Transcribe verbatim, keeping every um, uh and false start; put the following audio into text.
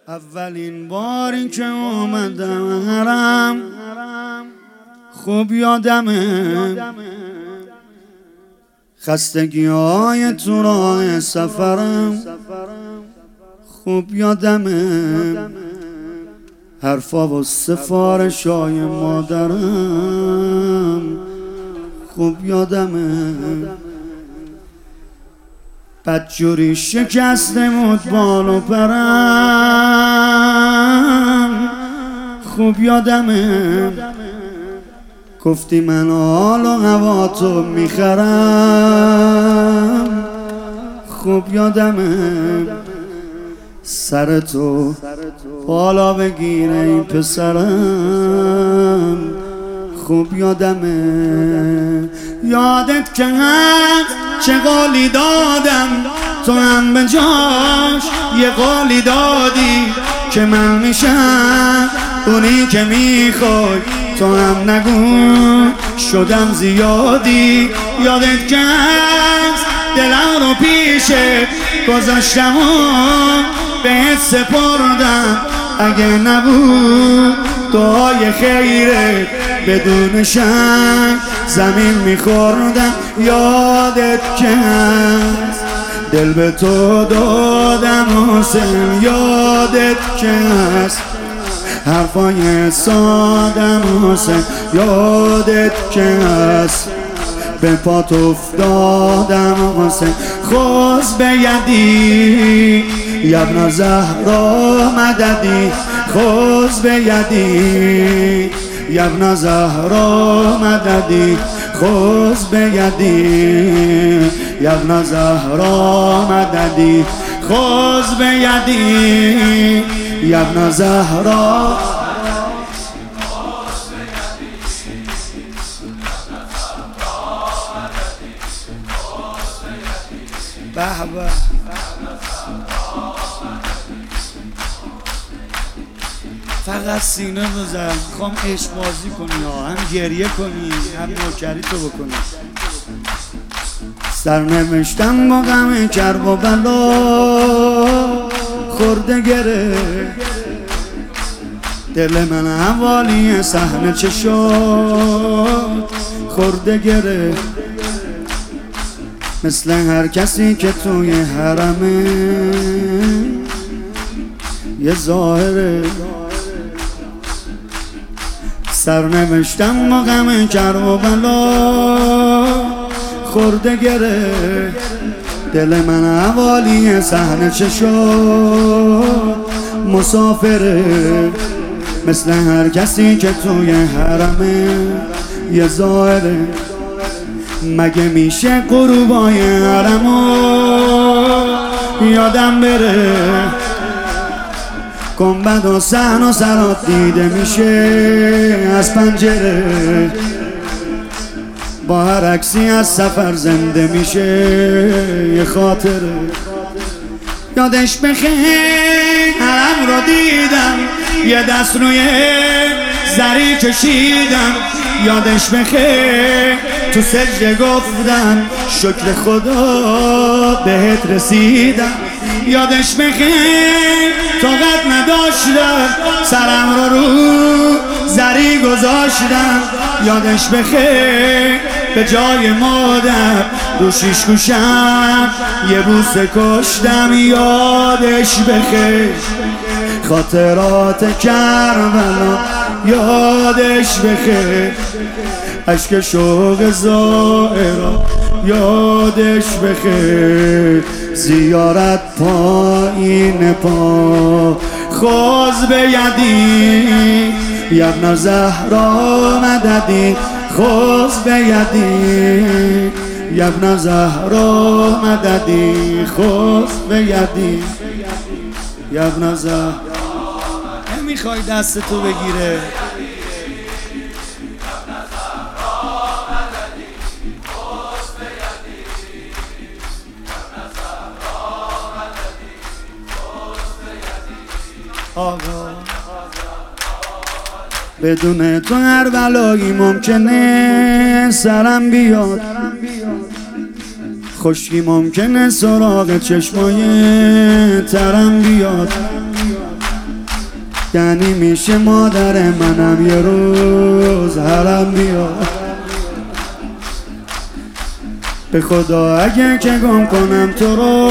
اولین باری که اومدم حرم خوب یادمه، خستگی های تو راه سفرم خوب یادمه، حرفا و سفارش های مادرم خوب یادمه، بدجوری شکسته بود بال و پرم خوب یادمه، گفتی من حال و هوا تو میخرم خوب یادمه، سر تو بالا بگیره این پسرم خوب یادمه، یادت که هست چه قولی دادم تو هم به جاش یه قولی دادی که من میشم اونی که میخوای، تو هم نگو شدم زیادی، یادت که هست دلم رو پیشه گذاشتم و بهت سپردم، اگه نبود دعای خیرت بدون شک زمین میخوردم، یادت که هست دل به تو دادم حسین، یادت که هست حرفای سادم حسین، یادت که هست به پات افتادم حسین، خوز به یدی یبن زهرا مددی، خوز به یدی یبن زهرا مددی، خوز به یدی یبن زهرا مددی، خوز به یدی یبن زهرا. به به فقط سینه بزن، خوام عشق بازی کنی ها، هم گریه کنی هم نوکری تو بکنی. سرنوشتم با غم کرب و بلا خورده گره، دل من حوالی صحنه چه شد خورده گره، مثل هر کسی که توی حرمه یه ظاهره، سرنوشتم با غم کرب و بلا خورده گره، دل من حوالی صحنه چه شد مسافره، مثل هر کسی که توی حرمه یه ظاهره، مگه میشه غروبای حرمو یادم بره، گنبد و صحن و صلات دیده میشه از پنجره، با هر عکسی از سفر زنده میشه یه خاطره، یادش بخیر حرم رو دیدم یه دست روی زری کشیدم، یادش بخیر تو سجده گفتم شکر خدا بهت رسیدم، یادش بخیر طاقت نداشتم سرم رو رو زری گذاشتم، یادش بخیر به جای مادر رو شیش گوشم یه بوسه کشتم، یادش بخیر خاطرات کربلا، یادش بخیر عشق شوق زائرا، یادش بخیر زیارت پایین پا، خوز به یدی یبن زهرا مددی، خوز به یدی یبن زهرا مددی، خوز به یدی یبن زهرا. نمیخوای دست تو بگیره آقا، بدون تو هر بلایی ممکنه سرم بیاد، خشکی ممکنه سراغ چشمای ترم بیاد، یعنی میشه مادر منم یه روز حرم بیاد. به خدا اگه که گم کنم تو رو